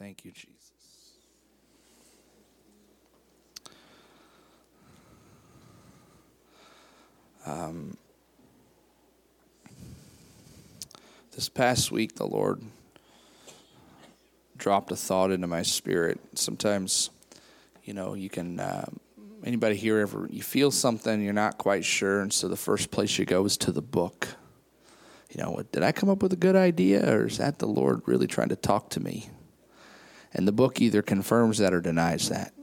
Thank you, Jesus. This past week, the Lord dropped a thought into my spirit. Sometimes, you can, anybody here ever, you feel something, you're not quite sure, and so the first place you go is to the book. Did I come up with a good idea, or is that the Lord really trying to talk to me? And the book either confirms that or denies that.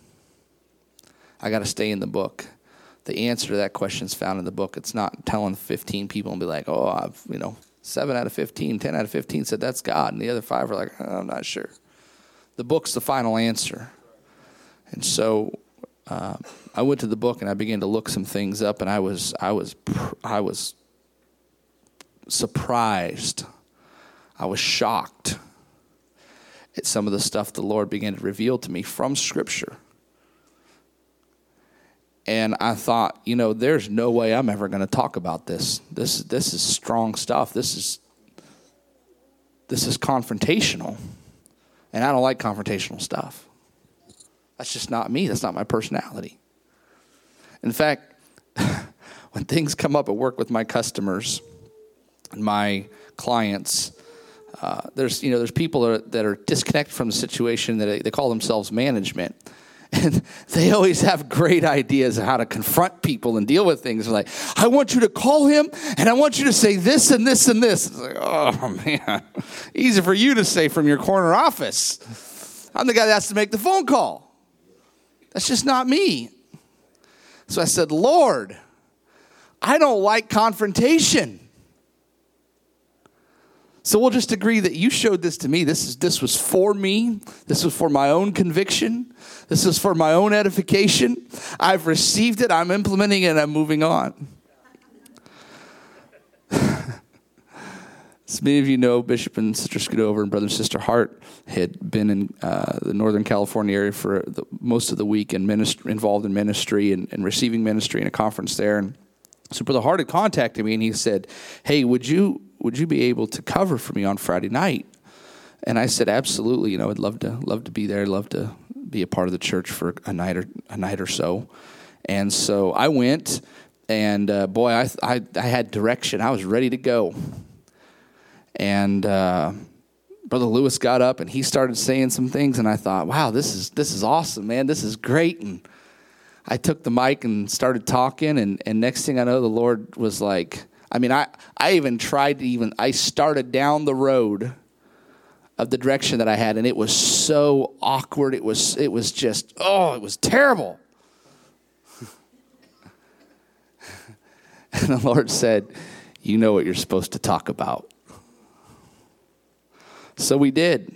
I got to stay in the book. The answer to that question is found in the book. It's not telling 15 people and be like, 7 out of 15, 10 out of 15 said that's God. And the other 5 are like, I'm not sure. The book's the final answer. And so I went to the book and I began to look some things up, and I was surprised. I was shocked at some of the stuff the Lord began to reveal to me from Scripture. And I thought, there's no way I'm ever going to talk about this. This is strong stuff. This is confrontational. And I don't like confrontational stuff. That's just not me. That's not my personality. In fact, when things come up at work with my customers and my clients, there's people that are disconnected from the situation, that they call themselves management. And they always have great ideas of how to confront people and deal with things. They're like, I want you to call him, and I want you to say this and this and this. It's like, oh, man. Easy for you to say from your corner office. I'm the guy that has to make the phone call. That's just not me. So I said, Lord, I don't like confrontation. So we'll just agree that you showed this to me. This was for me. This was for my own conviction. This was for my own edification. I've received it. I'm implementing it. And I'm moving on. As many of you know, Bishop and Sister Scudover and Brother and Sister Hart had been in the Northern California area for most of the week and involved in ministry and receiving ministry in a conference there. And so Brother Hart had contacted me, and he said, hey, would you be able to cover for me on Friday night? And I said, absolutely. I'd love to be there. I'd love to be a part of the church for a night or so. And so I went, and I had direction. I was ready to go. And Brother Lewis got up, and he started saying some things, and I thought, wow, this is awesome, man. This is great. And I took the mic and started talking, and next thing I know, the Lord was like, I even tried to I started down the road of the direction that I had, and it was so awkward. It was just, it was terrible. And the Lord said, you know what you're supposed to talk about. So we did.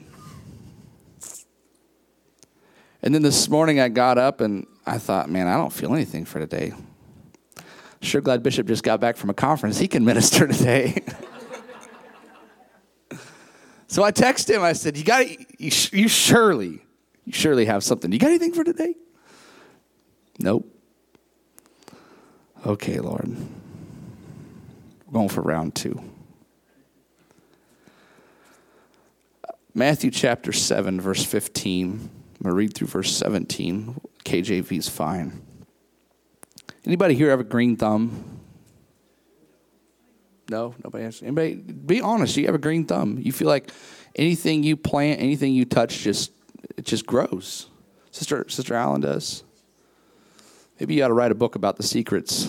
And then this morning I got up and I thought, man, I don't feel anything for today. Sure glad Bishop just got back from a conference. He can minister today. So I texted him. I said, you surely have something. You got anything for today? Nope. Okay, Lord. We're going for round 2. Matthew chapter 7, verse 15. I'm going to read through verse 17. KJV's fine. Anybody here have a green thumb? No? Nobody has? Anybody? Be honest. You have a green thumb. You feel like anything you plant, anything you touch, it just grows. Sister Allen does. Maybe you ought to write a book about the secrets.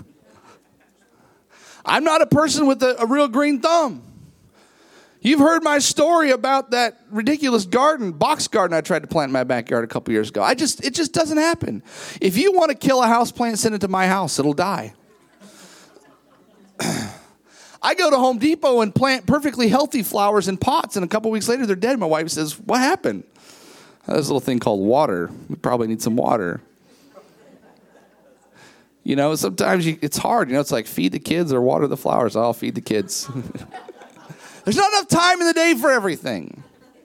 I'm not a person with a real green thumb. You've heard my story about that ridiculous box garden I tried to plant in my backyard a couple years ago. It just doesn't happen. If you want to kill a house plant, send it to my house. It'll die. I go to Home Depot and plant perfectly healthy flowers in pots, and a couple weeks later they're dead. My wife says, what happened? There's a little thing called water. We probably need some water. Sometimes it's hard. It's like feed the kids or water the flowers. I'll feed the kids. There's not enough time in the day for everything.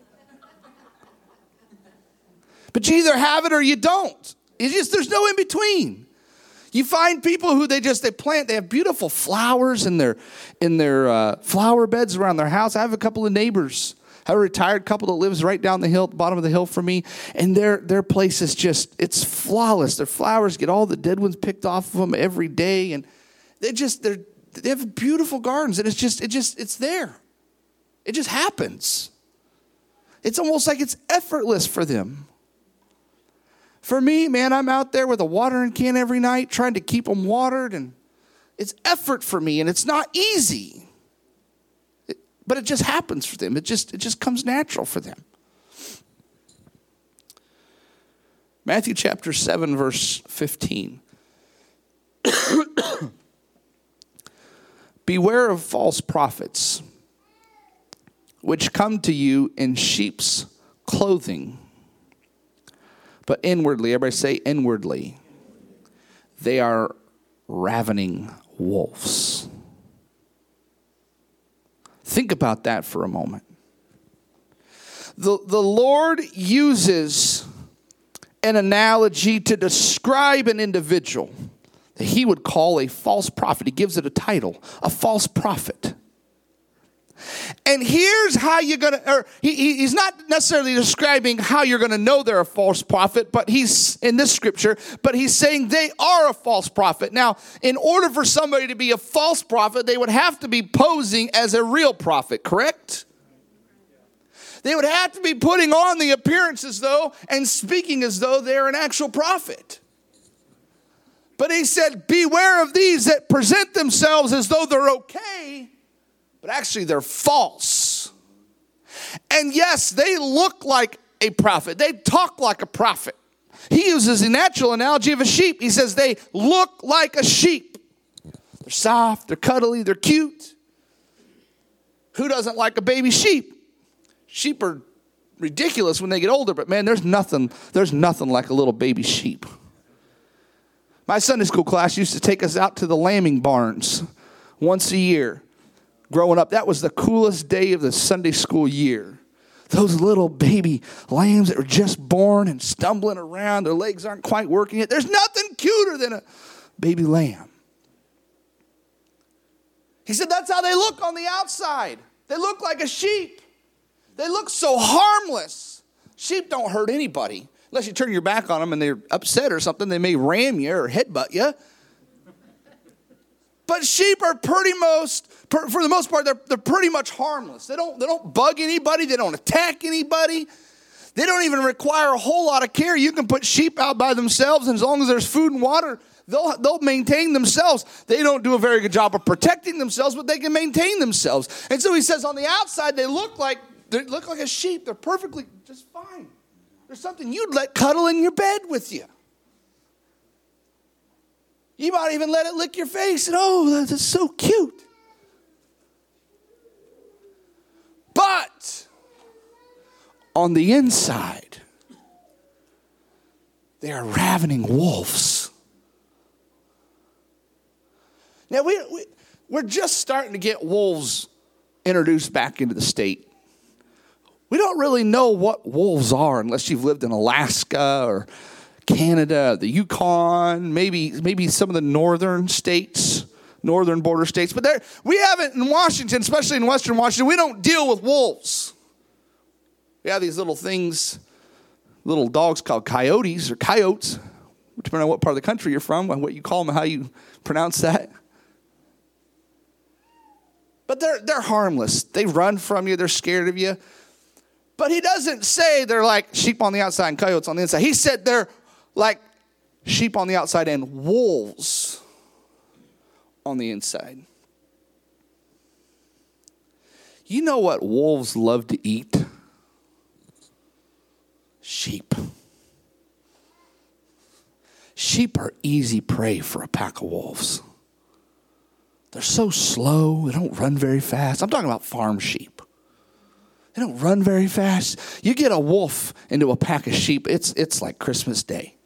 But you either have it or you don't. There's no in between. You find people who they have beautiful flowers in their flower beds around their house. I have a couple of neighbors I have a retired couple that lives right down the hill, at the bottom of the hill from me, and their place is just, it's flawless. Their flowers get all the dead ones picked off of them every day, and they have beautiful gardens, and it's there. It just happens. It's almost like it's effortless for them. For me, man, I'm out there with a watering can every night trying to keep them watered, and it's effort for me, and it's not easy. But it just happens for them. It just comes natural for them. Matthew chapter 7, verse 15. Beware of false prophets, which come to you in sheep's clothing, but inwardly, everybody say inwardly, they are ravening wolves. Think about that for a moment. The Lord uses an analogy to describe an individual that he would call a false prophet. He gives it a title, a false prophet. And here's how you're going to, or he's not necessarily describing how you're going to know they're a false prophet, but he's, in this scripture, but he's saying they are a false prophet. Now, in order for somebody to be a false prophet, they would have to be posing as a real prophet, correct? They would have to be putting on the appearances, though, and speaking as though they're an actual prophet. But he said, beware of these that present themselves as though they're okay, but actually they're false. And yes, they look like a prophet. They talk like a prophet. He uses the natural analogy of a sheep. He says they look like a sheep. They're soft, they're cuddly, they're cute. Who doesn't like a baby sheep? Sheep are ridiculous when they get older, but man, there's nothing like a little baby sheep. My Sunday school class used to take us out to the lambing barns once a year. Growing up, that was the coolest day of the Sunday school year. Those little baby lambs that were just born and stumbling around, their legs aren't quite working yet. There's nothing cuter than a baby lamb. He said that's how they look on the outside. They look like a sheep. They look so harmless. Sheep don't hurt anybody. Unless you turn your back on them and they're upset or something, they may ram you or headbutt you. But sheep are for the most part, they're pretty much harmless. They don't bug anybody. They don't attack anybody. They don't even require a whole lot of care. You can put sheep out by themselves, and as long as there's food and water, they'll maintain themselves. They don't do a very good job of protecting themselves, but they can maintain themselves. And so he says on the outside, they look like a sheep. They're perfectly just fine. There's something you'd let cuddle in your bed with you. You might even let it lick your face. And oh, that's so cute. But on the inside, they are ravening wolves. Now, we're just starting to get wolves introduced back into the state. We don't really know what wolves are unless you've lived in Alaska or Canada, the Yukon, maybe some of the northern border states. But we haven't in Washington, especially in Western Washington, we don't deal with wolves. We have these little things, little dogs called coyotes or coyotes, depending on what part of the country you're from, what you call them, how you pronounce that. But they're harmless. They run from you. They're scared of you. But he doesn't say they're like sheep on the outside and coyotes on the inside. He said they're like sheep on the outside and wolves on the inside. You know what wolves love to eat? Sheep. Sheep are easy prey for a pack of wolves. They're so slow. They don't run very fast. I'm talking about farm sheep. They don't run very fast. You get a wolf into a pack of sheep, it's like Christmas Day.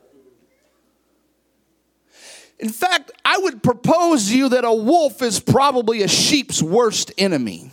In fact, I would propose to you that a wolf is probably a sheep's worst enemy.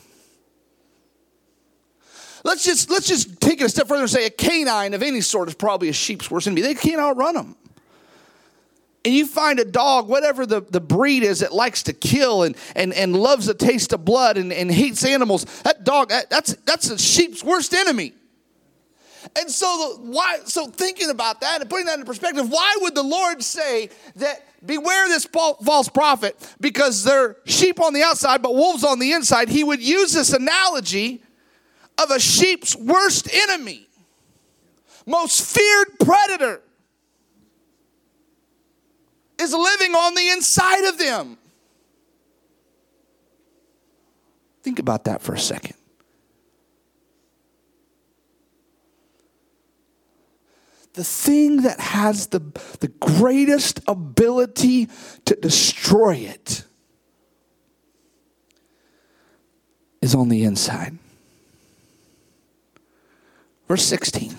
Let's just take it a step further and say a canine of any sort is probably a sheep's worst enemy. They can't outrun them. and you find a dog, whatever the breed is, that likes to kill and loves the taste of blood and hates animals, that dog, that's a sheep's worst enemy. And so thinking about that and putting that in perspective, why would the Lord say that beware this false prophet, because they're sheep on the outside but wolves on the inside? He would use this analogy of a sheep's worst enemy, most feared predator, is living on the inside of them. Think about that for a second. The thing that has the greatest ability to destroy it is on the inside. Verse 16.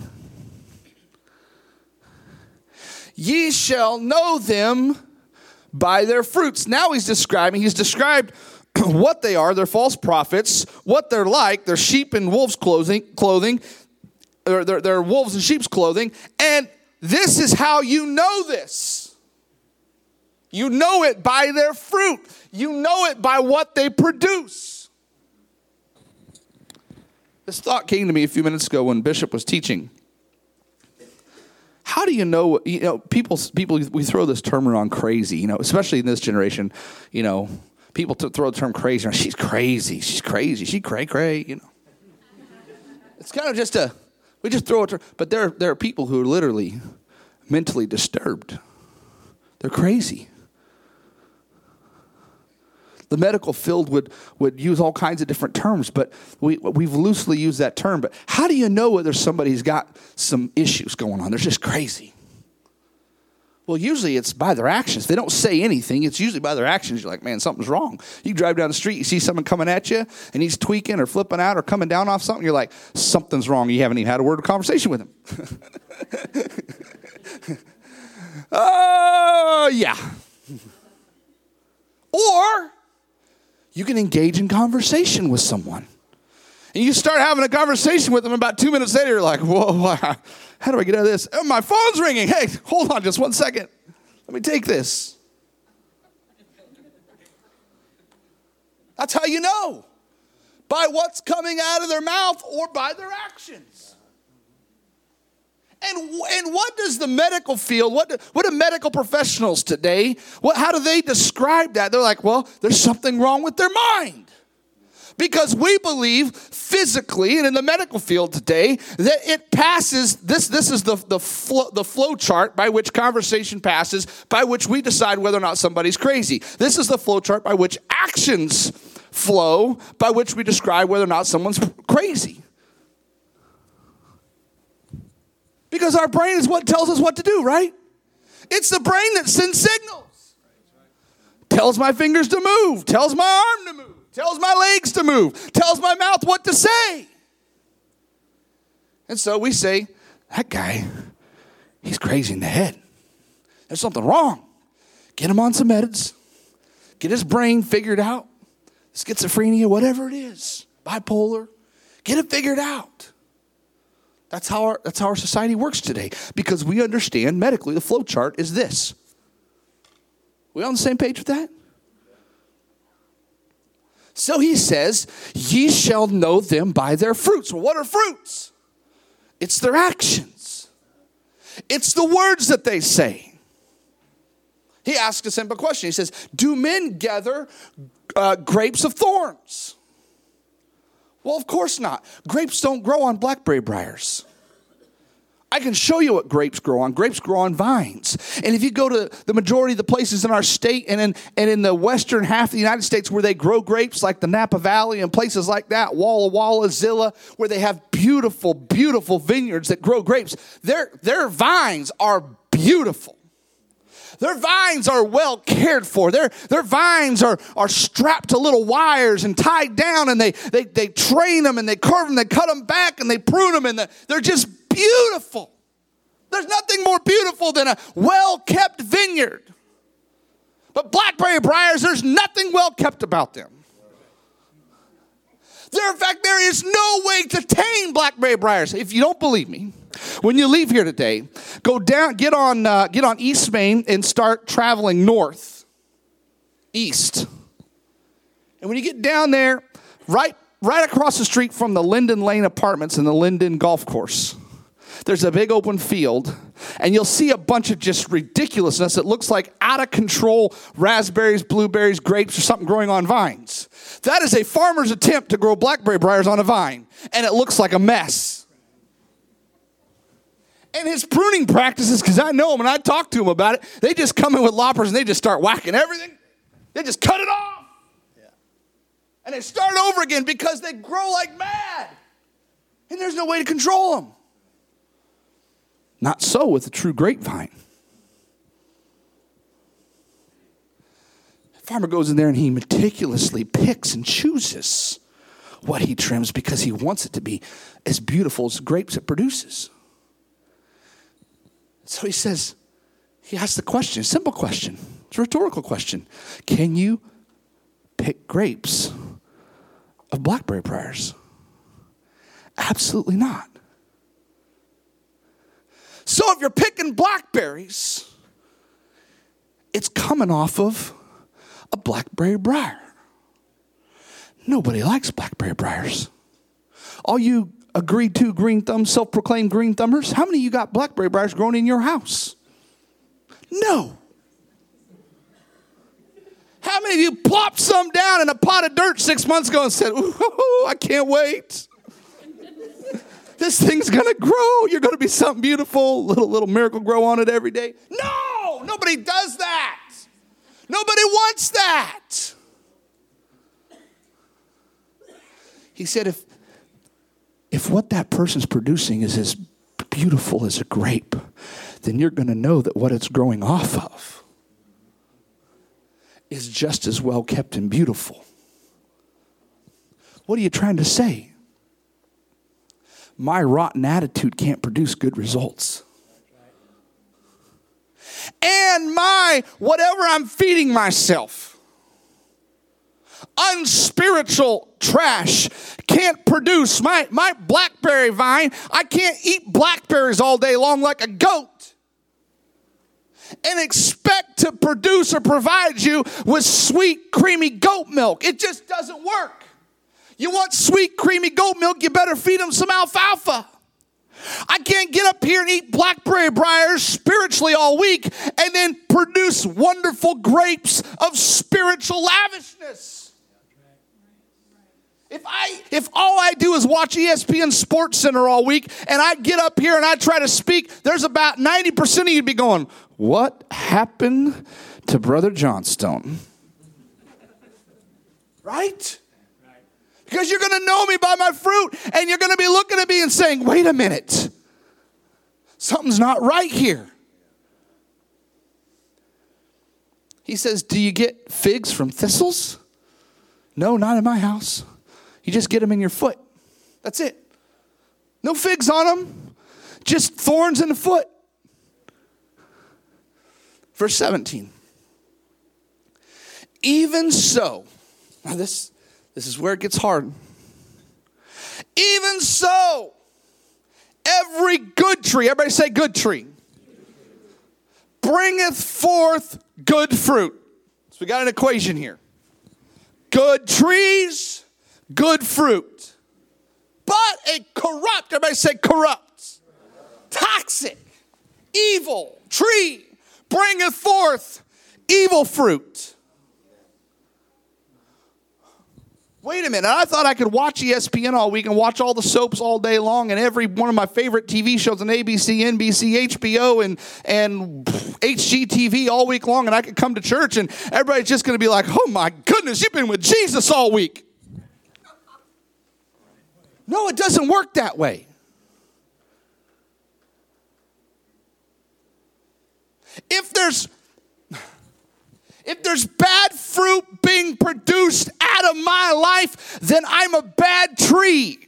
Ye shall know them by their fruits. Now he's described what they are. They're false prophets, what they're like. They're sheep in wolves' clothing. They're wolves in sheep's clothing. And this is how you know this. You know it by their fruit. You know it by what they produce. This thought came to me a few minutes ago when Bishop was teaching. How do you know, people, we throw this term around crazy, especially in this generation, people throw the term crazy. She's crazy. She's crazy. She cray. It's kind of just we just throw it, but there are people who are literally mentally disturbed. They're crazy. The medical field would use all kinds of different terms, but we've loosely used that term. But how do you know whether somebody's got some issues going on? They're just crazy. Well, usually it's by their actions. They don't say anything. It's usually by their actions. You're like, man, something's wrong. You drive down the street, you see someone coming at you, and he's tweaking or flipping out or coming down off something. You're like, something's wrong. You haven't even had a word of conversation with him. Oh, yeah. Or you can engage in conversation with someone. And you start having a conversation with them. About 2 minutes later, you're like, whoa, how do I get out of this? Oh, my phone's ringing. Hey, hold on just 1 second. Let me take this. That's how you know. By what's coming out of their mouth or by their actions. And what does the medical field, what do medical professionals today, how do they describe that? They're like, well, there's something wrong with their mind. Because we believe physically and in the medical field today that it passes, this is the flow chart by which conversation passes, by which we decide whether or not somebody's crazy. This is the flow chart by which actions flow, by which we describe whether or not someone's crazy. Because our brain is what tells us what to do, right? It's the brain that sends signals. Tells my fingers to move, tells my arm to move. Tells my legs to move. Tells my mouth what to say. And so we say, that guy, he's crazy in the head. There's something wrong. Get him on some meds. Get his brain figured out. Schizophrenia, whatever it is. Bipolar. Get it figured out. That's how our society works today. Because we understand medically the flow chart is this. We on the same page with that? So he says, ye shall know them by their fruits. Well, what are fruits? It's their actions. It's the words that they say. He asks a simple question. He says, do men gather grapes of thorns? Well, of course not. Grapes don't grow on blackberry briars. I can show you what grapes grow on. Grapes grow on vines. And if you go to the majority of the places in our state and in the western half of the United States where they grow grapes, like the Napa Valley and places like that, Walla Walla, Zilla, where they have beautiful, beautiful vineyards that grow grapes, their vines are beautiful. Their vines are well cared for. Their vines are strapped to little wires and tied down, and they train them and they carve them, they cut them back and they prune them, and they're just beautiful. There's nothing more beautiful than a well-kept vineyard. But blackberry briars, there's nothing well-kept about them. In fact, there is no way to tame blackberry briars. If you don't believe me, When you leave here today, go down, get on East Main and start traveling north, east. And when you get down there, right across the street from the Linden Lane Apartments and the Linden Golf Course, there's a big open field, and you'll see a bunch of just ridiculousness. It looks like out of control raspberries, blueberries, grapes, or something growing on vines. That is a farmer's attempt to grow blackberry briars on a vine, and it looks like a mess. And his pruning practices, because I know him and I talk to him about it, they just come in with loppers and they just start whacking everything. They just cut it off. And they start over again because they grow like mad. And there's no way to control them. Not so with the true grapevine. The farmer goes in there and he meticulously picks and chooses what he trims because he wants it to be as beautiful as the grapes it produces. So he asks the question, a simple question. It's a rhetorical question. Can you pick grapes of blackberry briars? Absolutely not. So if you're picking blackberries, it's coming off of a blackberry briar. Nobody likes blackberry briars. All you agreed to green thumb, self-proclaimed green thumbers, how many of you got blackberry briars growing in your house? No. How many of you plopped some down in a pot of dirt 6 months ago and said, ooh, I can't wait. This thing's going to grow. You're going to be something beautiful. Little miracle grow on it every day. No, nobody does that. Nobody wants that. He said, if what that person's producing is as beautiful as a grape, then you're going to know that what it's growing off of is just as well kept and beautiful. What are you trying to say? My rotten attitude can't produce good results. And my whatever I'm feeding myself, unspiritual trash can't produce my blackberry vine. I can't eat blackberries all day long like a goat and expect to produce or provide you with sweet, creamy goat milk. It just doesn't work. You want sweet, creamy goat milk, you better feed them some alfalfa. I can't get up here and eat blackberry briars spiritually all week and then produce wonderful grapes of spiritual lavishness. If all I do is watch ESPN Sports Center all week and I get up here and I try to speak, there's about 90% of you be going, what happened to Brother Johnstone? Right? Because you're going to know me by my fruit, and you're going to be looking at me and saying, wait a minute. Something's not right here. He says, do you get figs from thistles? No, not in my house. You just get them in your foot. That's it. No figs on them. Just thorns in the foot. Verse 17. Even so. Now this is where it gets hard. Even so, every good tree, everybody say good tree, bringeth forth good fruit. So we got an equation here. Good trees, good fruit. But a corrupt, everybody say corrupt, toxic, evil tree bringeth forth evil fruit. Wait a minute, I thought I could watch ESPN all week and watch all the soaps all day long and every one of my favorite TV shows on ABC, NBC, HBO, and HGTV all week long, and I could come to church and everybody's just going to be like, oh my goodness, you've been with Jesus all week. No, it doesn't work that way. If there's bad fruit being produced out of my life, then I'm a bad tree.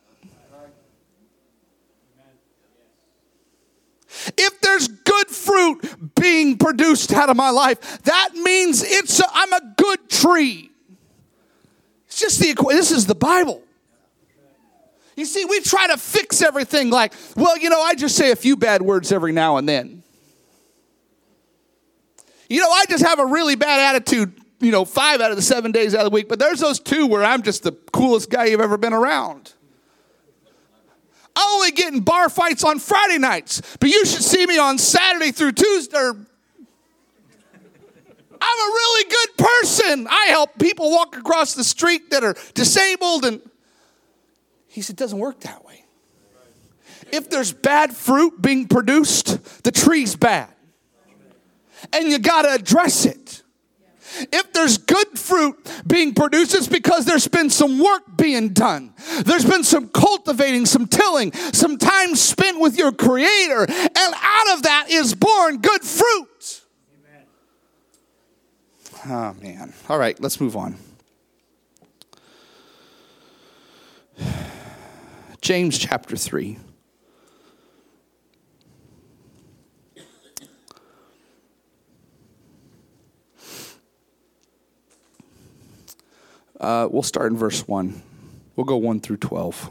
If there's good fruit being produced out of my life, that means I'm a good tree. It's just this is the Bible. You see, we try to fix everything like, well, I just say a few bad words every now and then. I just have a really bad attitude, 5 out of the 7 days out of the week. But there's those 2 where I'm just the coolest guy you've ever been around. I only get in bar fights on Friday nights, but you should see me on Saturday through Tuesday. I'm a really good person. I help people walk across the street that are disabled. And he said, it doesn't work that way. If there's bad fruit being produced, the tree's bad. And you got to address it. If there's good fruit being produced, it's because there's been some work being done. There's been some cultivating, some tilling, some time spent with your Creator. And out of that is born good fruit. Amen. Oh, man. All right, let's move on. James chapter 3. We'll start in verse 1. We'll go 1 through 12.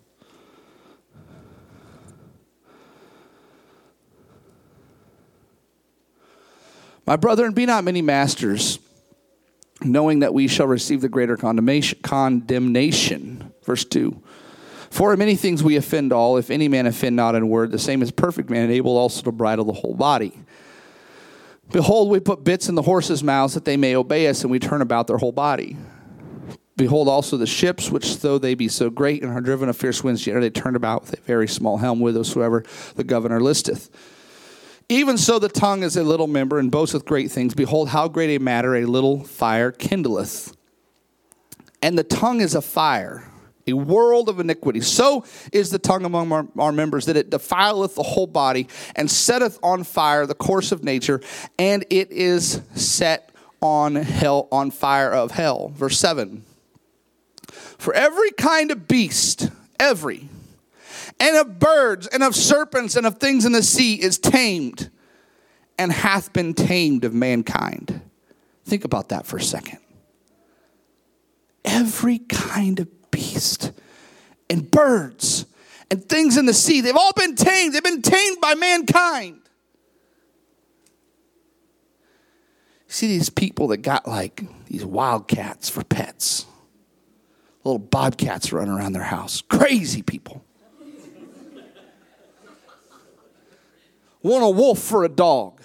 My brethren, be not many masters, knowing that we shall receive the greater condemnation. Verse 2. For in many things we offend all. If any man offend not in word, the same is perfect man, and able also to bridle the whole body. Behold, we put bits in the horses' mouths that they may obey us, and we turn about their whole body. Behold also the ships, which though they be so great and are driven of fierce winds, yet are they turned about with a very small helm, whithersoever the governor listeth. Even so the tongue is a little member, and boasteth great things. Behold, how great a matter a little fire kindleth. And the tongue is a fire, a world of iniquity. So is the tongue among our members, that it defileth the whole body, and setteth on fire the course of nature, and it is set on fire of hell. Verse 7. For every kind of beast, and of birds, and of serpents, and of things in the sea is tamed, and hath been tamed of mankind. Think about that for a second. Every kind of beast, and birds, and things in the sea, they've all been tamed. They've been tamed by mankind. See these people that got like these wildcats for pets. Little bobcats running around their house. Crazy people. Want a wolf for a dog.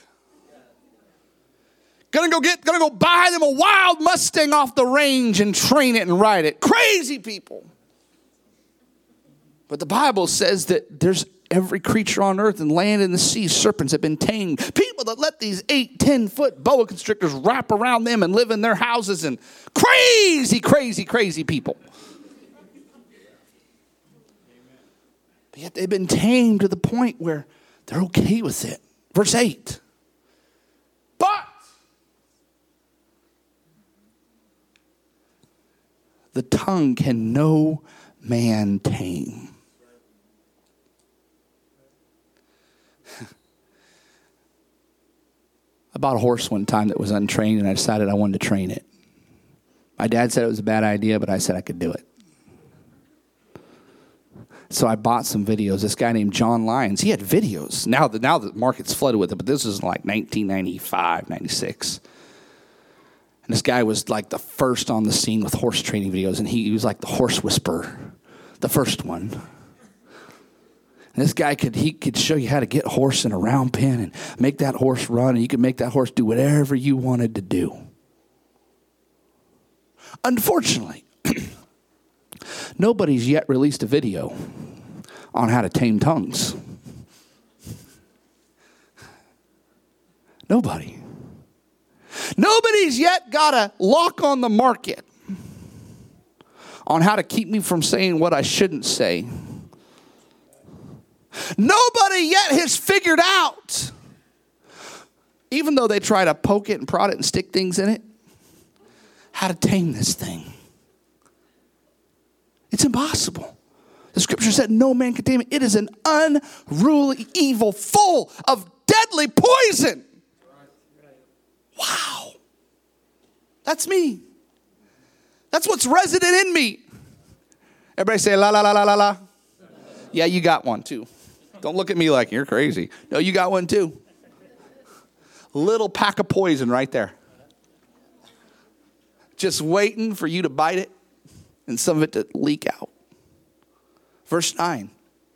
Gonna go buy them a wild Mustang off the range and train it and ride it. Crazy people. But the Bible says that there's every creature on earth and land and the sea, serpents have been tamed. People that let these 8-10-foot boa constrictors wrap around them and live in their houses, and crazy people. But yet they've been tamed to the point where they're okay with it. Verse 8. But the tongue can no man tame. I bought a horse one time that was untrained, and I decided I wanted to train it. My dad said it was a bad idea, but I said I could do it. So I bought some videos. This guy named John Lyons, he had videos. Now the market's flooded with it, but this was like 1995, 96. And this guy was like the first on the scene with horse training videos, and he was like the horse whisperer, the first one. And this guy could show you how to get a horse in a round pen and make that horse run, and you could make that horse do whatever you wanted to do. Unfortunately, nobody's yet released a video on how to tame tongues. Nobody. Nobody's yet got a lock on the market on how to keep me from saying what I shouldn't say. Nobody yet has figured out, even though they try to poke it and prod it and stick things in it, how to tame this thing. It's impossible. The scripture said no man can tame it. It is an unruly evil full of deadly poison. Wow. That's me. That's what's resident in me. Everybody say la la la la la la. Yeah, you got one too. Don't look at me like you're crazy. No, you got one too. Little pack of poison right there. Just waiting for you to bite it and some of it to leak out. Verse 9.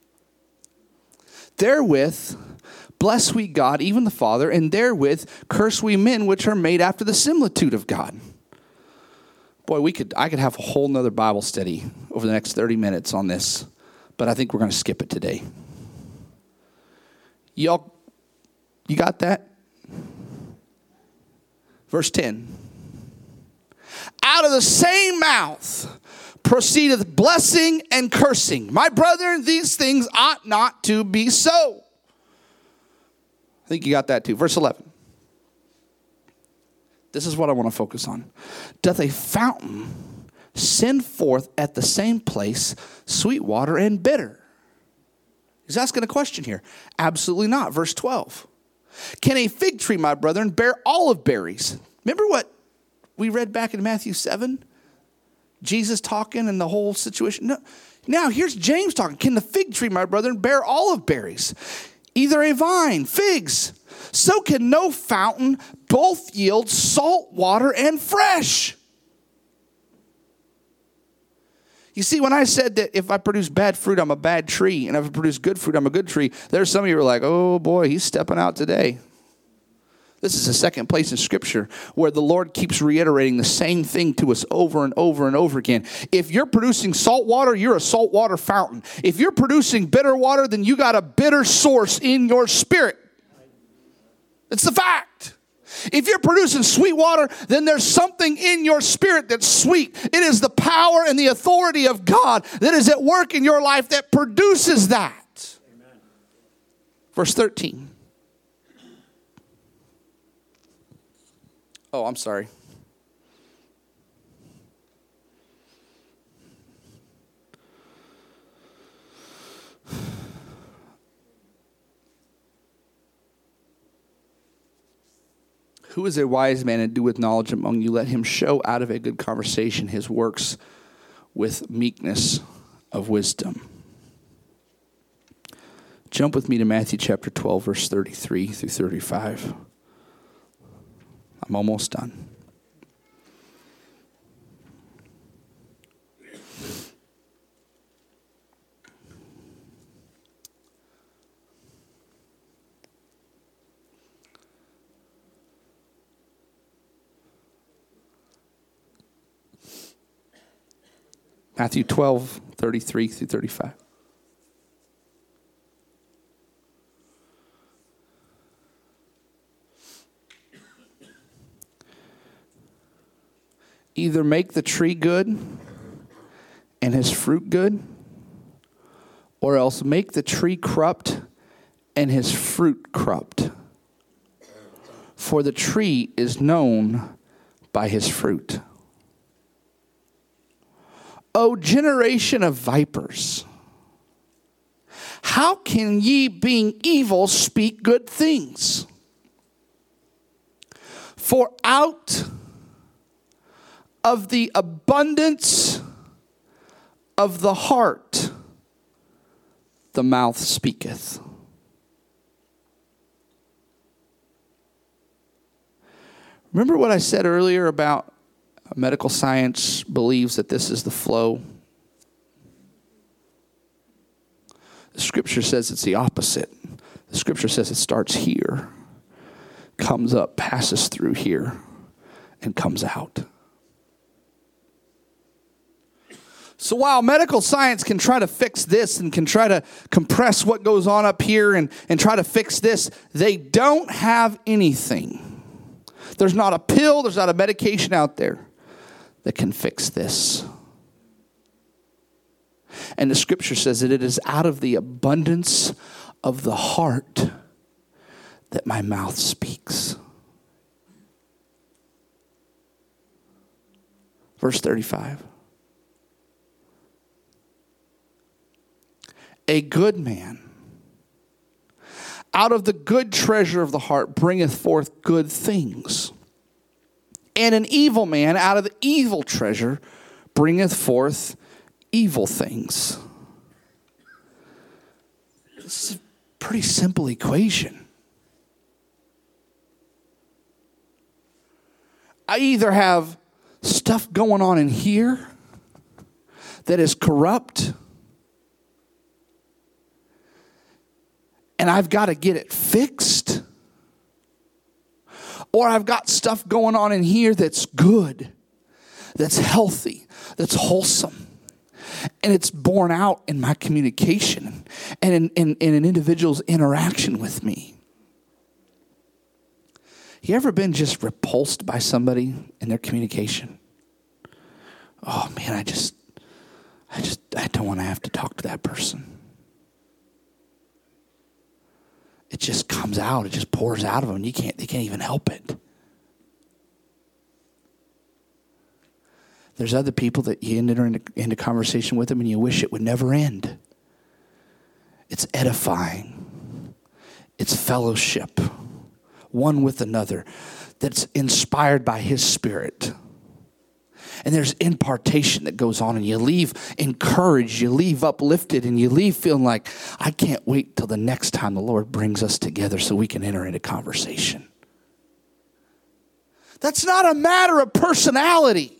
Therewith bless we God, even the Father, and therewith curse we men which are made after the similitude of God. Boy, I could have a whole nother Bible study over the next 30 minutes on this, but I think we're going to skip it today. Y'all, you got that? Verse 10. Out of the same mouth proceedeth blessing and cursing. My brethren, these things ought not to be so. I think you got that too. Verse 11. This is what I want to focus on. Doth a fountain send forth at the same place sweet water and bitter? He's asking a question here. Absolutely not. Verse 12. Can a fig tree, my brethren, bear olive berries? Remember what we read back in Matthew 7? Jesus talking and the whole situation. No. Now here's James talking. Can the fig tree, my brethren, bear olive berries? Either a vine, figs. So can no fountain both yield salt water and fresh. You see, when I said that if I produce bad fruit, I'm a bad tree, and if I produce good fruit, I'm a good tree, there's some of you who are like, oh boy, he's stepping out today. This is the second place in Scripture where the Lord keeps reiterating the same thing to us over and over and over again. If you're producing salt water, you're a salt water fountain. If you're producing bitter water, then you got a bitter source in your spirit. It's the fact. If you're producing sweet water, then there's something in your spirit that's sweet. It is the power and the authority of God that is at work in your life that produces that. Amen. Verse 13. Oh, I'm sorry. Who is a wise man and doeth knowledge among you? Let him show out of a good conversation his works with meekness of wisdom. Jump with me to Matthew chapter 12, verse 33 through 35. I'm almost done. Matthew 12, 33 through 35. Either make the tree good and his fruit good, or else make the tree corrupt and his fruit corrupt. For the tree is known by his fruit. O generation of vipers, how can ye, being evil, speak good things? For out of the abundance of the heart, the mouth speaketh. Remember what I said earlier about medical science believes that this is the flow? The Scripture says it's the opposite. The Scripture says it starts here, comes up, passes through here, and comes out. So while medical science can try to fix this and can try to compress what goes on up here and try to fix this, they don't have anything. There's not a pill, there's not a medication out there that can fix this. And the Scripture says that it is out of the abundance of the heart that my mouth speaks. Verse 35. A good man out of the good treasure of the heart bringeth forth good things. And an evil man out of the evil treasure bringeth forth evil things. It's a pretty simple equation. I either have stuff going on in here that is corrupt, and I've got to get it fixed, or I've got stuff going on in here that's good, that's healthy, that's wholesome, and it's borne out in my communication and in an individual's interaction with me. You ever been just repulsed by somebody in their communication? Oh man, I don't want to have to talk to that person. It just comes out. It just pours out of them. They can't even help it. There's other people that you enter into conversation with them and you wish it would never end. It's edifying. It's fellowship, one with another, that's inspired by His Spirit. And there's impartation that goes on, and you leave encouraged, you leave uplifted, and you leave feeling like, I can't wait till the next time the Lord brings us together so we can enter into conversation. That's not a matter of personality.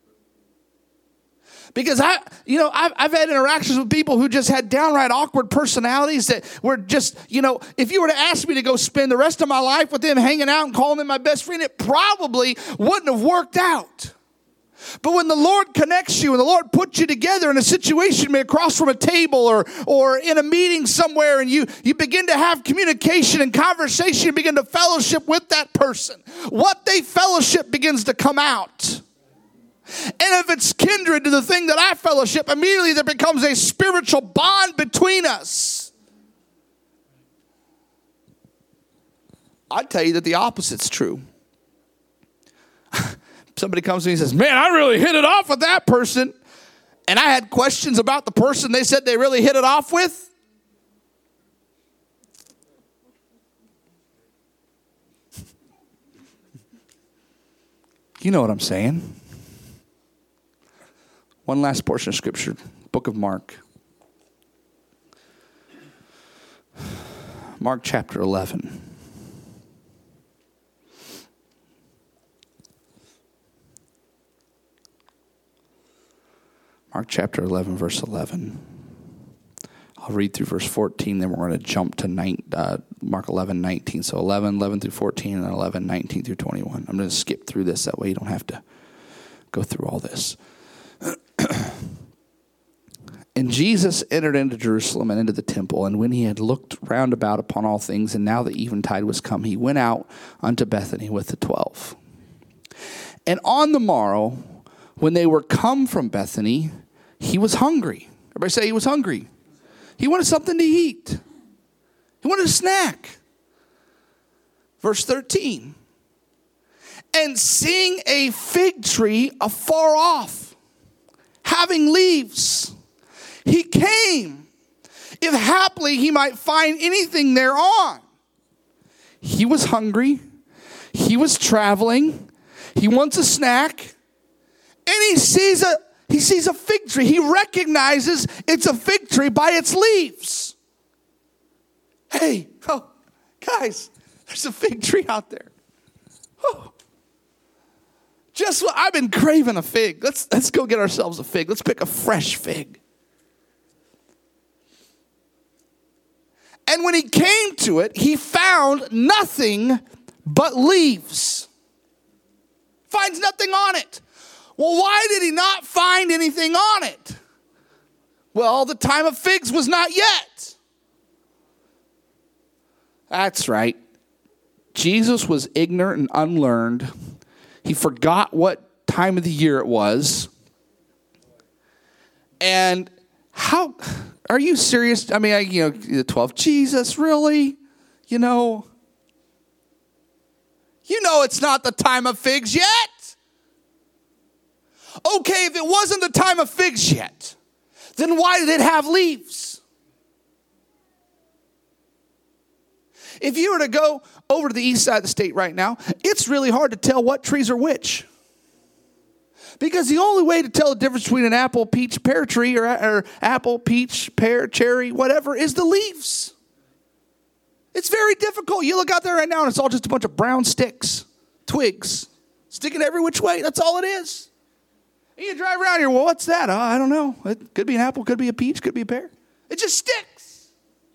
Because I've had interactions with people who just had downright awkward personalities that were just, if you were to ask me to go spend the rest of my life with them hanging out and calling them my best friend, it probably wouldn't have worked out. But when the Lord connects you and the Lord puts you together in a situation, maybe across from a table or in a meeting somewhere, and you begin to have communication and conversation, you begin to fellowship with that person, what they fellowship begins to come out. And if it's kindred to the thing that I fellowship, immediately there becomes a spiritual bond between us. I'd tell you that the opposite's true. Somebody comes to me and says, man, I really hit it off with that person. And I had questions about the person they said they really hit it off with. You know what I'm saying. One last portion of Scripture, book of Mark. Mark chapter 11. Mark chapter 11, verse 11. I'll read through verse 14, then we're going to jump to Mark 11, 19. So 11 through 14, and then 11, 19 through 21. I'm going to skip through this. That way you don't have to go through all this. And Jesus entered into Jerusalem and into the temple, and when he had looked round about upon all things, and now the eventide was come, he went out unto Bethany with the 12. And on the morrow, when they were come from Bethany, he was hungry. Everybody say he was hungry. He wanted something to eat. He wanted a snack. Verse 13. And seeing a fig tree afar off, having leaves, he came, if haply he might find anything thereon. He was hungry. He was traveling. He wants a snack. And he sees a fig tree. He recognizes it's a fig tree by its leaves. Hey, guys, there's a fig tree out there. Oh, just what I've been craving a fig. Let's go get ourselves a fig. Let's pick a fresh fig. And when he came to it, he found nothing but leaves. Finds nothing on it. Well, why did he not find anything on it? Well, the time of figs was not yet. That's right. Jesus was ignorant and unlearned. He forgot what time of the year it was. And how, are you serious? I mean, the 12, Jesus, really? You know it's not the time of figs yet. Okay, if it wasn't the time of figs yet, then why did it have leaves? If you were to go over to the east side of the state right now, it's really hard to tell what trees are which. Because the only way to tell the difference between an apple, peach, pear tree or apple, peach, pear, cherry, whatever, is the leaves. It's very difficult. You look out there right now and it's all just a bunch of brown sticks, twigs, sticking every which way. That's all it is. And you drive around here, well, what's that? Oh, I don't know. It could be an apple, could be a peach, could be a pear. It just sticks.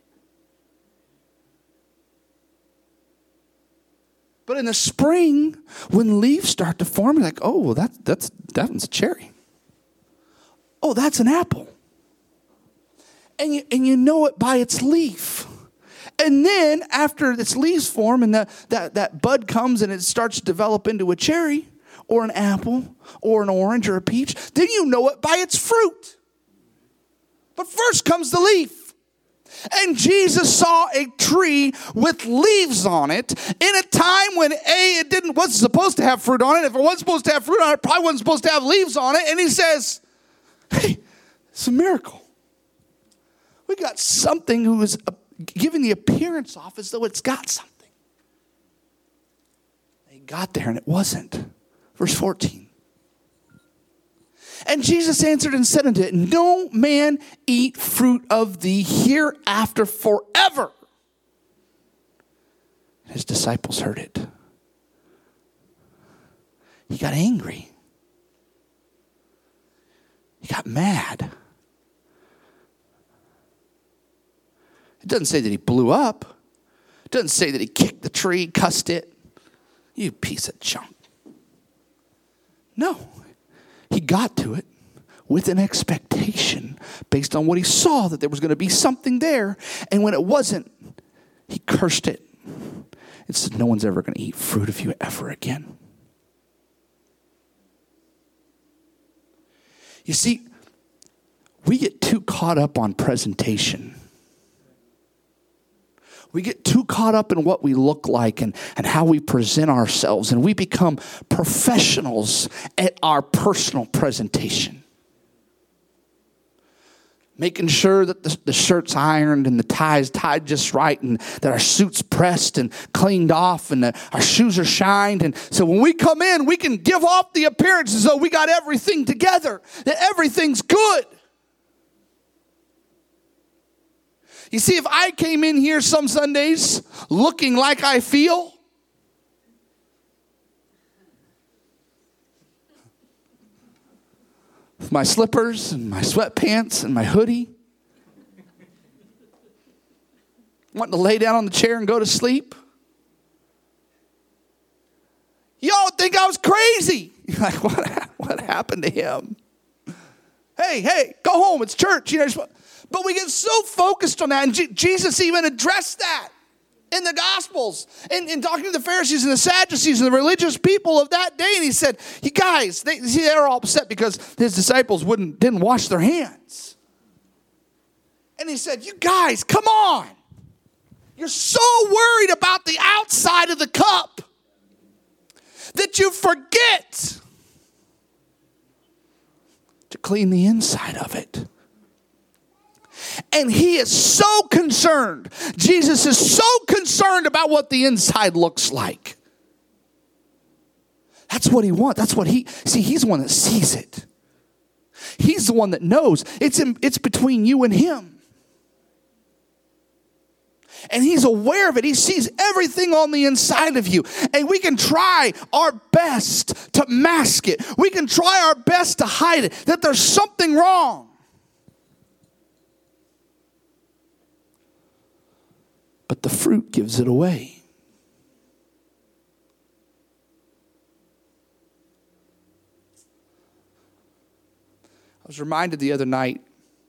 But in the spring, when leaves start to form, you're like, oh, well, that one's a cherry. Oh, that's an apple. And you know it by its leaf. And then after its leaves form and that bud comes and it starts to develop into a cherry or an apple or an orange or a peach, then you know it by its fruit. But first comes the leaf. And Jesus saw a tree with leaves on it in a time when it wasn't supposed to have fruit on it. If it wasn't supposed to have fruit on it, it probably wasn't supposed to have leaves on it. And he says, hey, it's a miracle. We got something who is giving the appearance off as though it's got something. They got there and it wasn't. Verse 14. And Jesus answered and said unto it, no man eat fruit of thee hereafter forever. His disciples heard it. He got angry. He got mad. It doesn't say that he blew up. It doesn't say that he kicked the tree, cussed it. You piece of junk. No. He got to it with an expectation based on what he saw that there was going to be something there. And when it wasn't, he cursed it. It said, no one's ever going to eat fruit of you ever again. You see, we get too caught up on presentation. We get too caught up in what we look like and how we present ourselves. And we become professionals at our personal presentation. Making sure that the shirt's ironed and the tie's tied just right and that our suit's pressed and cleaned off and that our shoes are shined. And so when we come in, we can give off the appearance as though we got everything together, that everything's good. You see, if I came in here some Sundays looking like I feel, with my slippers and my sweatpants and my hoodie, wanting to lay down on the chair and go to sleep, y'all would think I was crazy. You're like, what happened to him? Hey, go home. It's church. You know. But we get so focused on that. And Jesus even addressed that in the Gospels. In talking to the Pharisees and the Sadducees and the religious people of that day. And he said, you guys, they were all upset because his disciples didn't wash their hands. And he said, you guys, come on. You're so worried about the outside of the cup that you forget to clean the inside of it. And he is so concerned. Jesus is so concerned about what the inside looks like. That's what he wants. That's what he's the one that sees it. He's the one that knows. It's between you and him. And he's aware of it. He sees everything on the inside of you. And we can try our best to mask it. We can try our best to hide it, that there's something wrong. But the fruit gives it away. I was reminded the other night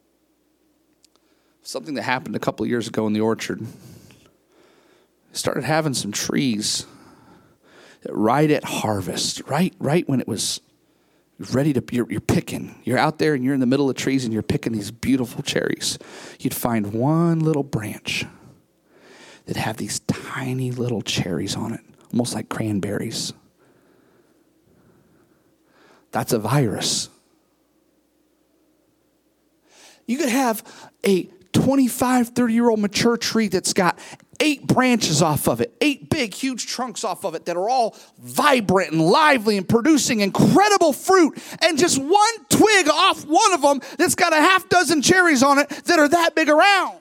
of something that happened a couple of years ago in the orchard. I started having some trees that right at harvest, right when it was ready to, you're picking. You're out there and you're in the middle of trees and you're picking these beautiful cherries. You'd find one little branch that have these tiny little cherries on it, almost like cranberries. That's a virus. You could have a 25, 30-year-old mature tree that's got 8 branches off of it, 8 big, huge trunks off of it that are all vibrant and lively and producing incredible fruit, and just one twig off one of them that's got a half dozen cherries on it that are that big around.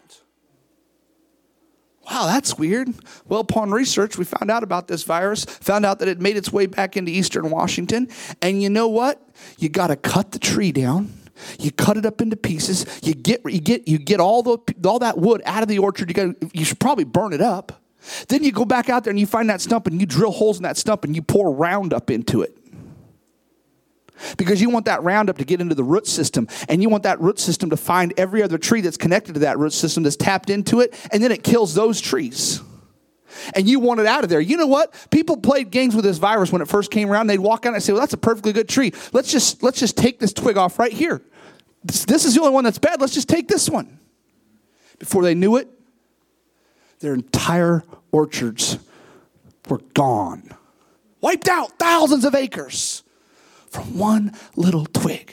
Wow, that's weird. Well, upon research, we found out about this virus, found out that it made its way back into eastern Washington. And you know what? You got to cut the tree down. You cut it up into pieces. You get all that wood out of the orchard. You should probably burn it up. Then you go back out there and you find that stump and you drill holes in that stump and you pour Roundup into it. Because you want that Roundup to get into the root system, and you want that root system to find every other tree that's connected to that root system that's tapped into it, and then it kills those trees. And you want it out of there. You know what? People played games with this virus when it first came around. They'd walk out and say, well, that's a perfectly good tree. Let's just take this twig off right here. This is the only one that's bad. Let's just take this one. Before they knew it, their entire orchards were gone. Wiped out thousands of acres from one little twig.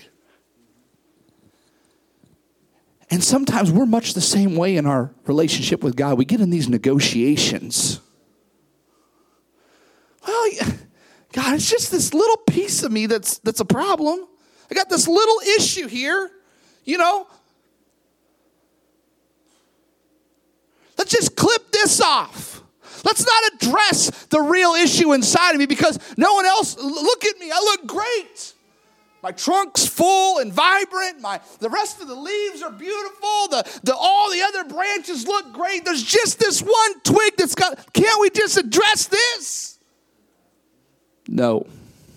And sometimes we're much the same way in our relationship with God. We get in these negotiations. Well, God, it's just this little piece of me that's a problem. I got this little issue here, you know. Let's just clip this off. Let's not address the real issue inside of me because no one else, look at me, I look great. My trunk's full and vibrant. The rest of the leaves are beautiful. All the other branches look great. There's just this one twig can't we just address this? No.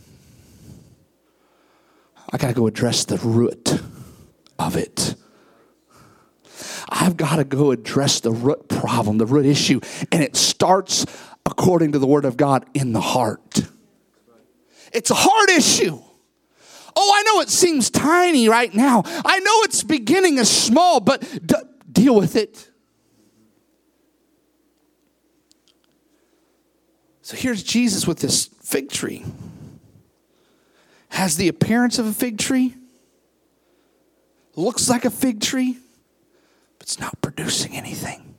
I got to go address the root of it. I've got to go address the root problem, the root issue. And it starts, according to the Word of God, in the heart. It's a heart issue. Oh, I know it seems tiny right now. I know it's beginning as small, but deal with it. So here's Jesus with this fig tree. Has the appearance of a fig tree. Looks like a fig tree. It's not producing anything.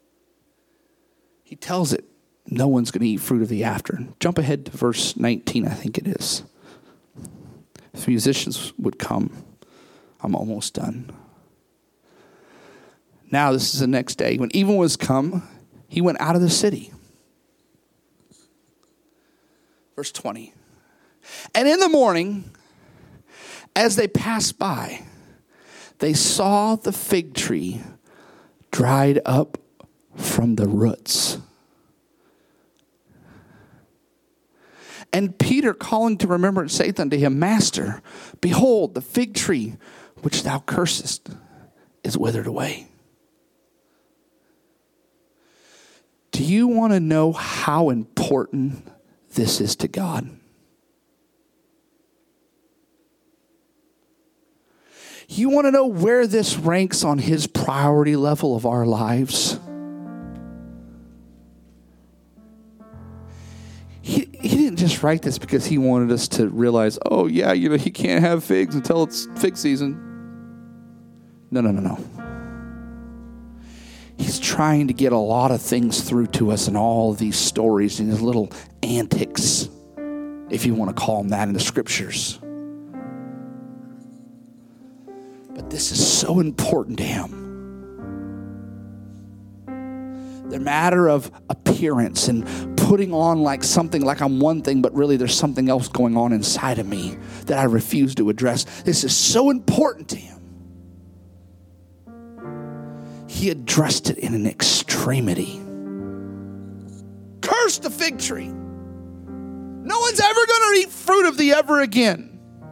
He tells it, no one's going to eat fruit of the after. Jump ahead to verse 19, I think it is. If musicians would come, I'm almost done. Now, this is the next day. When even was come, he went out of the city. Verse 20. And in the morning, as they passed by, they saw the fig tree dried up from the roots. And Peter, calling to remembrance, saith unto him, Master, behold, the fig tree which thou cursest is withered away. Do you want to know how important this is to God? You want to know where this ranks on his priority level of our lives? He didn't just write this because he wanted us to realize, oh yeah, he can't have figs until it's fig season. No. He's trying to get a lot of things through to us in all of these stories and his little antics, if you want to call them that, in the scriptures. But this is so important to him. The matter of appearance and putting on like something like I'm one thing, but really there's something else going on inside of me that I refuse to address. This is so important to him. He addressed it in an extremity. Curse the fig tree. No one's ever going to eat fruit of thee ever again.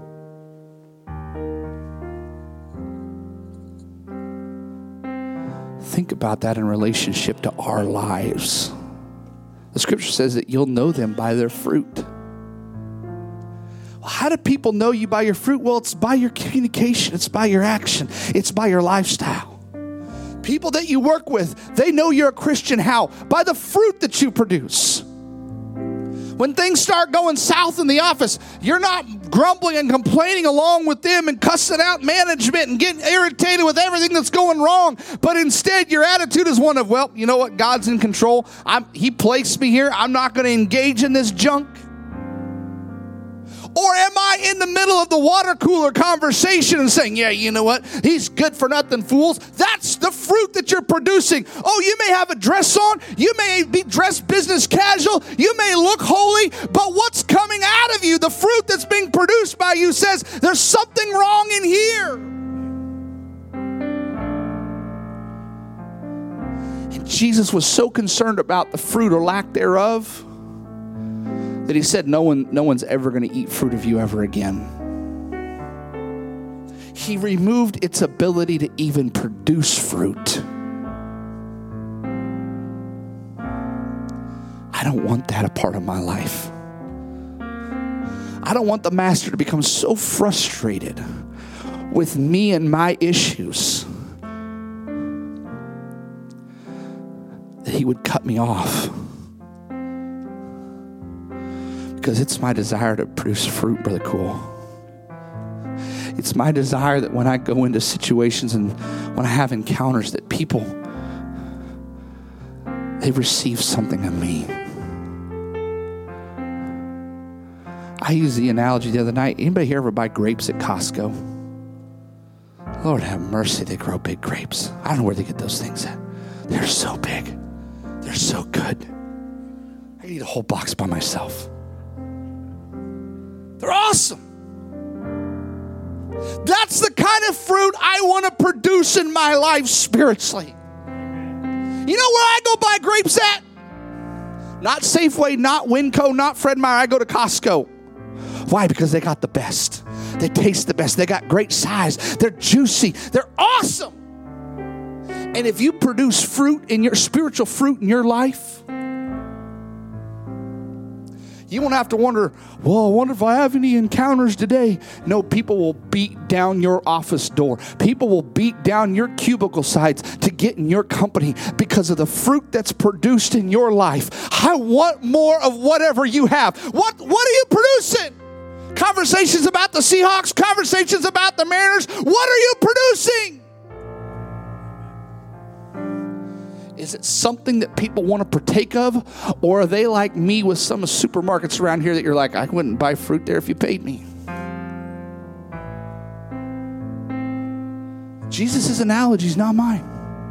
Think about that in relationship to our lives. The scripture says that you'll know them by their fruit. Well, how do people know you by your fruit? Well, it's by your communication. It's by your action. It's by your lifestyle. People that you work with, they know you're a Christian. How? By the fruit that you produce. When things start going south in the office, you're not grumbling and complaining along with them and cussing out management and getting irritated with everything that's going wrong. But instead, your attitude is one of, well, you know what? God's in control. He placed me here. I'm not going to engage in this junk. Or am I in the middle of the water cooler conversation and saying, yeah, you know what? He's good for nothing fools. That's the fruit that you're producing. Oh, you may have a dress on. You may be dressed business casual. You may look holy. But what's coming out of you, the fruit that's being produced by you, says there's something wrong in here. And Jesus was so concerned about the fruit or lack thereof that he said, no one's ever going to eat fruit of you ever again. He removed its ability to even produce fruit. I don't want that a part of my life. I don't want the master to become so frustrated with me and my issues that he would cut me off. Because it's my desire to produce fruit, Brother Cool. It's my desire that when I go into situations and when I have encounters that people, they receive something of me. I used the analogy the other night. Anybody here ever buy grapes at Costco? Lord have mercy, they grow big grapes. I don't know where they get those things at. They're so big. They're so good. I can eat a whole box by myself. They're awesome. That's the kind of fruit I want to produce in my life spiritually. You know where I go buy grapes at? Not Safeway, not Winco, not Fred Meyer. I go to Costco. Why? Because they got the best. They taste the best. They got great size. They're juicy. They're awesome. And if you produce fruit in your spiritual fruit in your life, you won't have to wonder, well, I wonder if I have any encounters today. No, people will beat down your office door. People will beat down your cubicle sides to get in your company because of the fruit that's produced in your life. I want more of whatever you have. What are you producing? Conversations about the Seahawks, conversations about the Mariners. What are you producing? Is it something that people want to partake of? Or are they like me with some supermarkets around here that you're like, I wouldn't buy fruit there if you paid me? Jesus' analogy is not mine.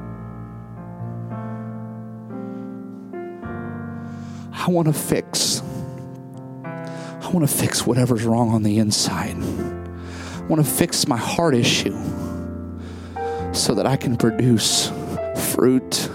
I want to fix whatever's wrong on the inside. I want to fix my heart issue so that I can produce fruit.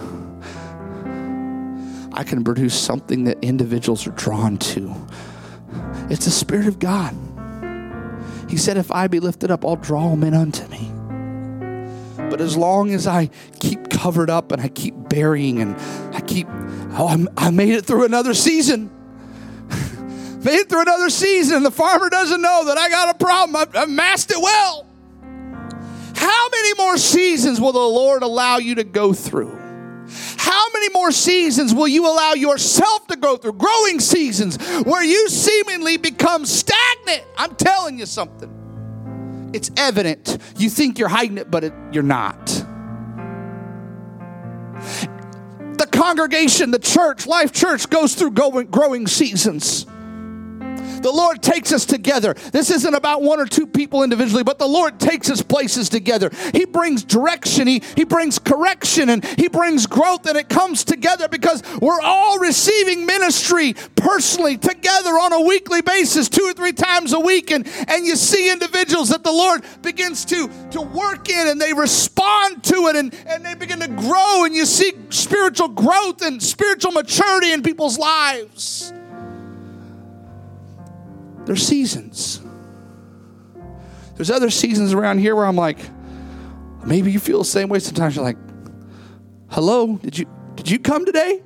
I can produce something that individuals are drawn to. It's the Spirit of God. He said, if I be lifted up, I'll draw all men unto me. But as long as I keep covered up and I keep burying and I made it through another season. Made it through another season and the farmer doesn't know that I got a problem. I've masked it well. How many more seasons will the Lord allow you to go through? How many more seasons will you allow yourself to go through? Growing seasons where you seemingly become stagnant. I'm telling you something. It's evident. You think you're hiding it, but you're not. The congregation, the church, Life Church goes through growing seasons. The Lord takes us together. This isn't about one or two people individually, but the Lord takes us places together. He brings direction. He brings correction, and He brings growth, and it comes together because we're all receiving ministry personally together on a weekly basis, 2 or 3 times a week, and you see individuals that the Lord begins to work in, and they respond to it, and they begin to grow, and you see spiritual growth and spiritual maturity in people's lives. There's seasons. There's other seasons around here where I'm like, maybe you feel the same way sometimes. You're like, hello, did you come today?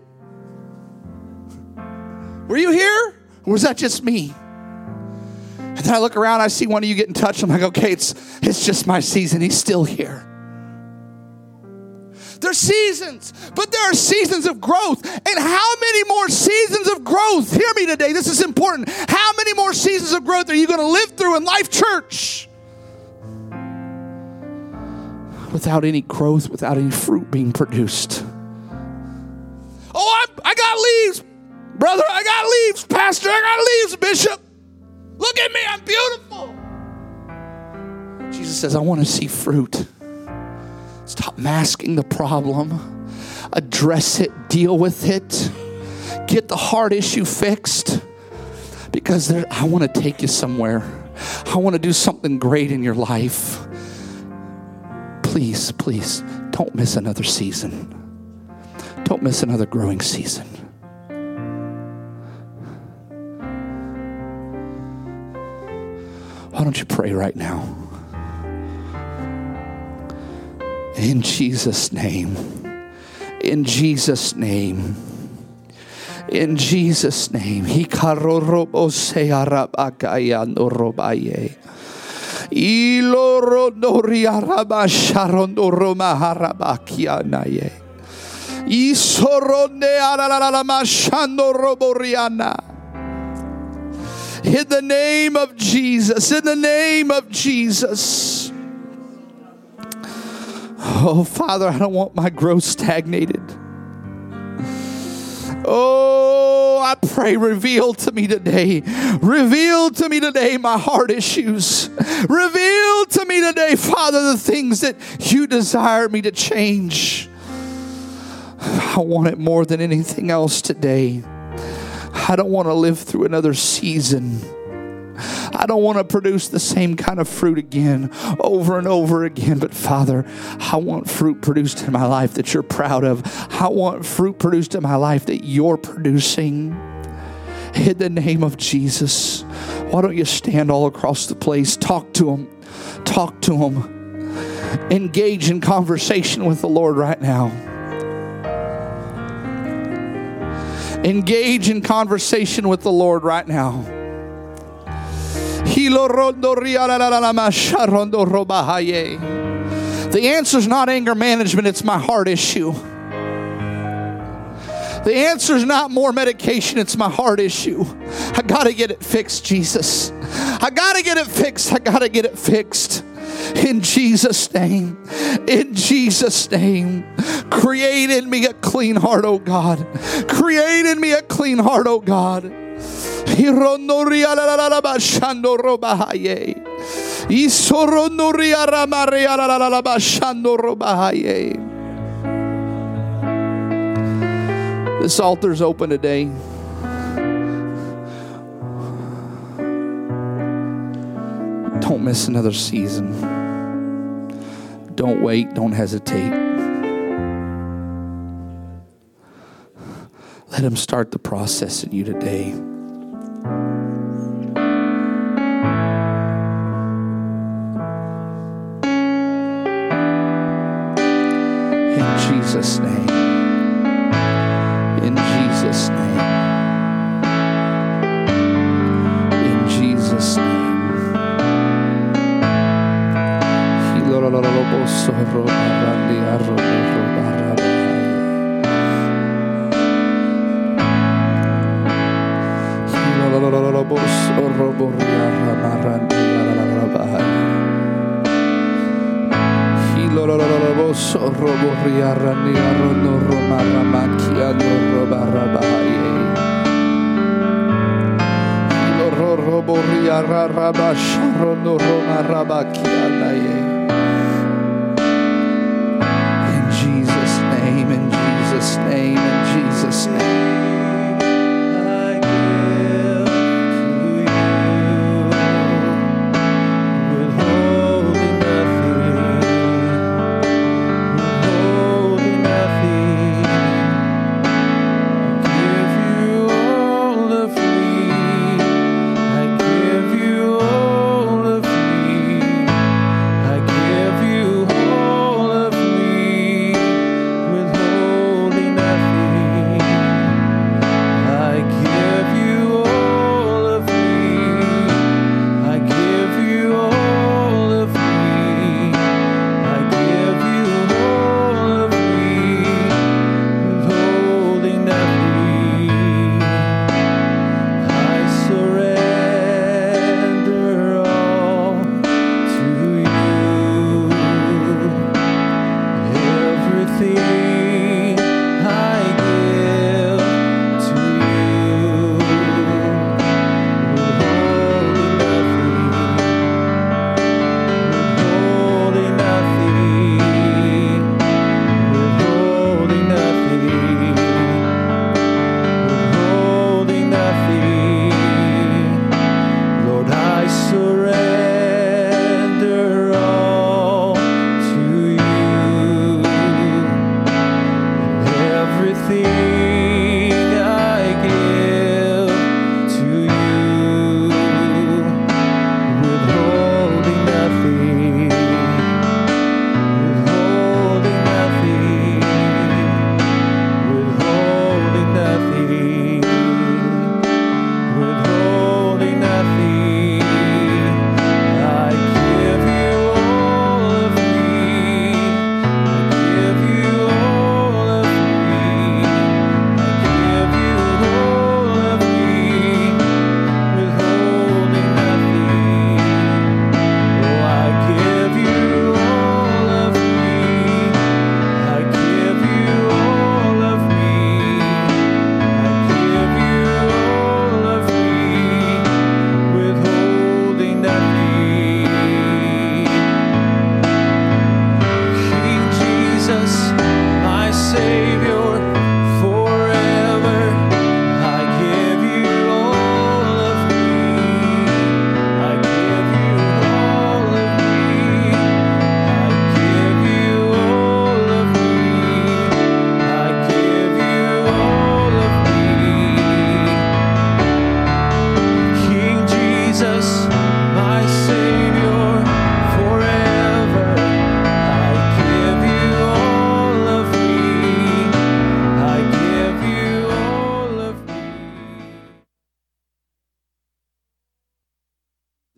Were you here? Or was that just me? And then I look around, I see one of you getting touched. I'm like, okay, it's just my season. He's still here. There's seasons, but there are seasons of growth. And how many more seasons of growth, hear me today, this is important. How many more seasons of growth are you going to live through in Life Church without any growth, without any fruit being produced? Oh, I got leaves. Brother, I got leaves. Pastor, I got leaves. Bishop, look at me. I'm beautiful. Jesus says, I want to see fruit. Stop masking the problem. Address it. Deal with it. Get the heart issue fixed. Because I want to take you somewhere. I want to do something great in your life. Please, please, don't miss another season. Don't miss another growing season. Why don't you pray right now? In Jesus' name. In Jesus' name. In Jesus' name. In the name of Jesus. In the name of Jesus. Oh, Father, I don't want my growth stagnated. Oh, I pray, reveal to me today. Reveal to me today my heart issues. Reveal to me today, Father, the things that you desire me to change. I want it more than anything else today. I don't want to live through another season. I don't want to produce the same kind of fruit again, over and over again. But Father, I want fruit produced in my life that you're proud of. I want fruit produced in my life that you're producing. In the name of Jesus, why don't you stand all across the place? Talk to him. Talk to him. Engage in conversation with the Lord right now. Engage in conversation with the Lord right now. The answer is not anger management, it's my heart issue. The answer is not more medication, it's my heart issue. I got to get it fixed, Jesus. I got to get it fixed. I got to get it fixed. In Jesus' name. In Jesus' name. Create in me a clean heart, oh God. Create in me a clean heart, oh God. This altar's open today. Don't miss another season. Don't wait. Don't hesitate. Let him start the process in you today. In Jesus' name. In Jesus' name. In Jesus' name. In Jesus' name, in Jesus' name, in Jesus' name. Nothing.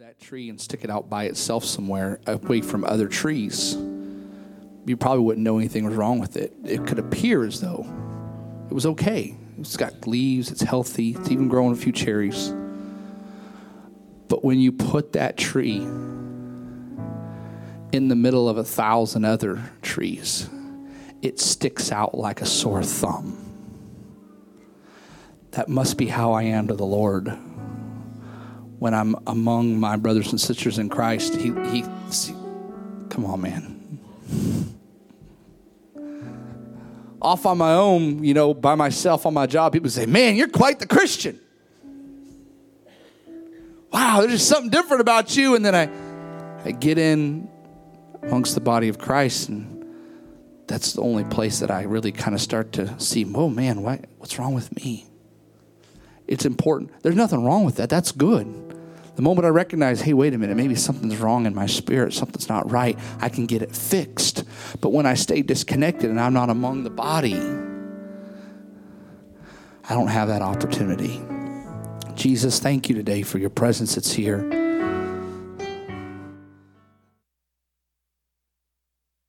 that tree and stick it out by itself somewhere away from other trees, you probably wouldn't know anything was wrong with it. It could appear as though it was okay. It's got leaves, it's healthy, it's even growing a few cherries. But when you put that tree in the middle of 1,000 other trees, it sticks out like a sore thumb. That must be how I am to the Lord. When I'm among my brothers and sisters in Christ, he come on, man. Off on my own, by myself on my job, people say, man, you're quite the Christian. Wow, there's just something different about you. And then I get in amongst the body of Christ, and that's the only place that I really kind of start to see, oh man, what's wrong with me? It's important. There's nothing wrong with that. That's good. The moment I recognize, hey, wait a minute, maybe something's wrong in my spirit, something's not right, I can get it fixed. But when I stay disconnected and I'm not among the body, I don't have that opportunity. Jesus, thank you today for your presence that's here.